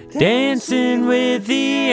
dancing with the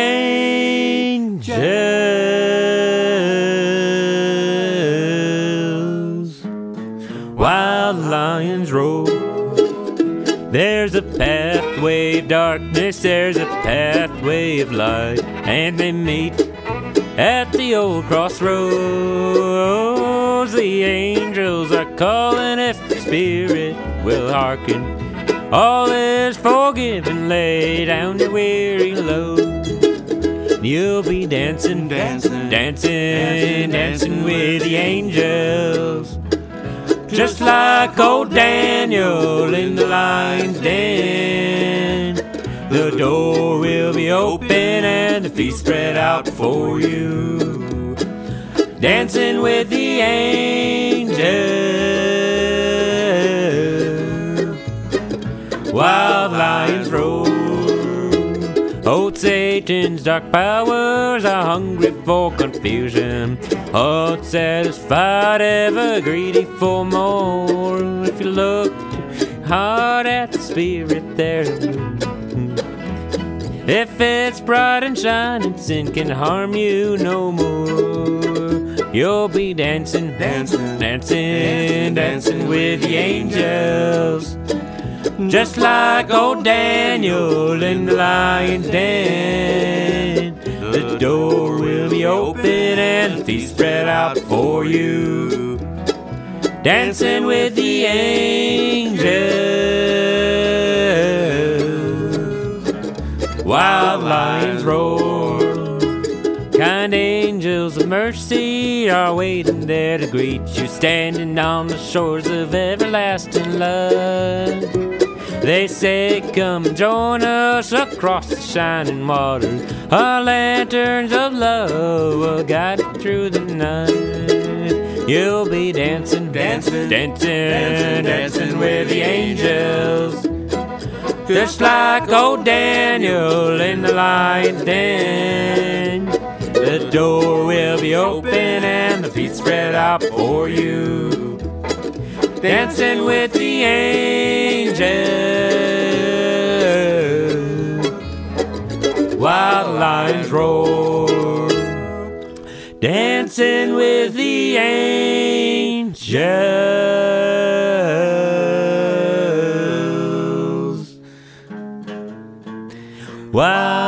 angels. Wild lions roar. There's a pathway of darkness, there's a pathway of light, and they meet at the old crossroads. The angels are calling if the spirit will hearken. All is forgiven, lay down your weary load. You'll be dancing, dancing, dancing, dancing with the angels. Just like old Daniel in the lion's den. The door will be open and the feast spread out for you. Dancing with the angels. Wild lions roar. Old Satan's dark powers are hungry for confusion. Unsatisfied, ever greedy for more. If you look hard at the spirit there, if it's bright and shining, sin can harm you no more. You'll be dancing, dancing, dancing, dancing with the angels. Just like old Daniel in the lion's den. The door will be open and the feast spread out for you. Dancing with the angels. Wild lions roar. Kind angels of mercy are waiting there to greet you, standing on the shores of everlasting love. They say, come and join us across the shining waters. Our lanterns of love will guide you through the night. You'll be dancing, dancing, dancing, dancing, dancing with the angels. Just like old Daniel in the lion's den. The door will be open and the feast spread out for you. Dancing with the angels. Wild lions roar. Dancing with the angels. Wild